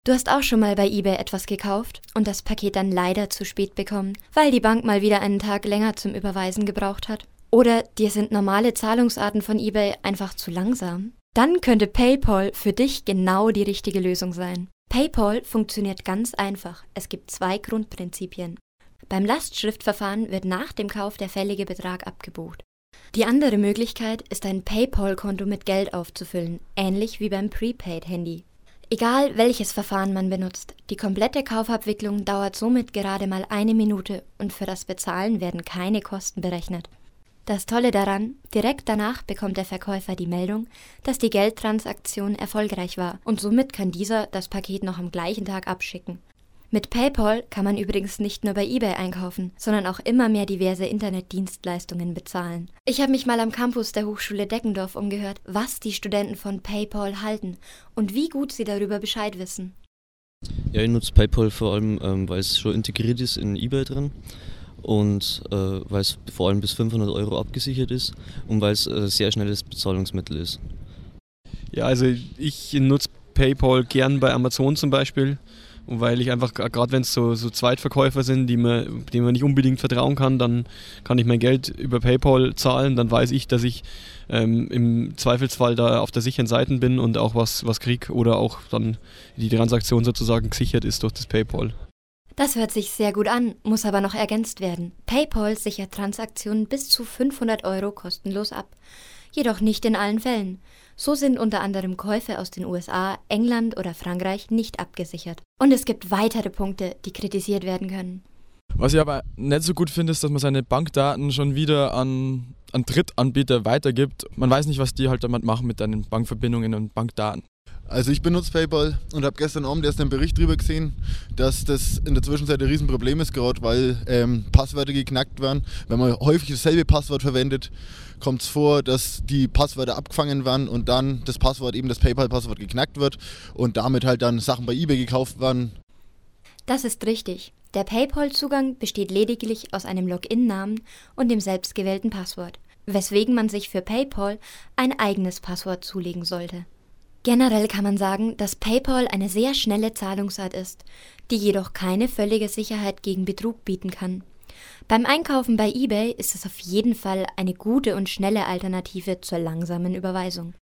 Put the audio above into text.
Du hast auch schon mal bei eBay etwas gekauft und das Paket dann leider zu spät bekommen, weil die Bank mal wieder einen Tag länger zum Überweisen gebraucht hat. Oder dir sind normale Zahlungsarten von eBay einfach zu langsam. Dann könnte PayPal für dich genau die richtige Lösung sein. PayPal funktioniert ganz einfach. Es gibt 2 Grundprinzipien. Beim Lastschriftverfahren wird nach dem Kauf der fällige Betrag abgebucht. Die andere Möglichkeit ist, ein PayPal-Konto mit Geld aufzufüllen, ähnlich wie beim Prepaid-Handy. Egal welches Verfahren man benutzt, die komplette Kaufabwicklung dauert somit gerade mal 1 Minute und für das Bezahlen werden keine Kosten berechnet. Das Tolle daran, direkt danach bekommt der Verkäufer die Meldung, dass die Geldtransaktion erfolgreich war und somit kann dieser das Paket noch am gleichen Tag abschicken. Mit PayPal kann man übrigens nicht nur bei eBay einkaufen, sondern auch immer mehr diverse Internetdienstleistungen bezahlen. Ich habe mich mal am Campus der Hochschule Deggendorf umgehört, was die Studenten von PayPal halten und wie gut sie darüber Bescheid wissen. Ja, ich nutze PayPal vor allem, weil es schon integriert ist in eBay drin und weil es vor allem bis 500 € abgesichert ist und weil es ein sehr schnelles Bezahlungsmittel ist. Ja, also ich nutze PayPal gern bei Amazon zum Beispiel. Und weil ich einfach, gerade wenn es so Zweitverkäufer sind, denen man nicht unbedingt vertrauen kann, dann kann ich mein Geld über PayPal zahlen. Dann weiß ich, dass ich im Zweifelsfall da auf der sicheren Seite bin und auch was kriege oder auch dann die Transaktion sozusagen gesichert ist durch das PayPal. Das hört sich sehr gut an, muss aber noch ergänzt werden. PayPal sichert Transaktionen bis zu 500 € kostenlos ab. Jedoch nicht in allen Fällen. So sind unter anderem Käufe aus den USA, England oder Frankreich nicht abgesichert. Und es gibt weitere Punkte, die kritisiert werden können. Was ich aber nicht so gut finde, ist, dass man seine Bankdaten schon wieder an Drittanbieter weitergibt. Man weiß nicht, was die halt damit machen mit deinen Bankverbindungen und Bankdaten. Also ich benutze PayPal und habe gestern Abend erst einen Bericht darüber gesehen, dass das in der Zwischenzeit ein Riesenproblem ist, gerade weil Passwörter geknackt werden. Wenn man häufig dasselbe Passwort verwendet, kommt es vor, dass die Passwörter abgefangen werden und dann das Passwort, eben das PayPal-Passwort, geknackt wird und damit halt dann Sachen bei eBay gekauft werden. Das ist richtig. Der PayPal-Zugang besteht lediglich aus einem Login-Namen und dem selbstgewählten Passwort, weswegen man sich für PayPal ein eigenes Passwort zulegen sollte. Generell kann man sagen, dass PayPal eine sehr schnelle Zahlungsart ist, die jedoch keine völlige Sicherheit gegen Betrug bieten kann. Beim Einkaufen bei eBay ist es auf jeden Fall eine gute und schnelle Alternative zur langsamen Überweisung.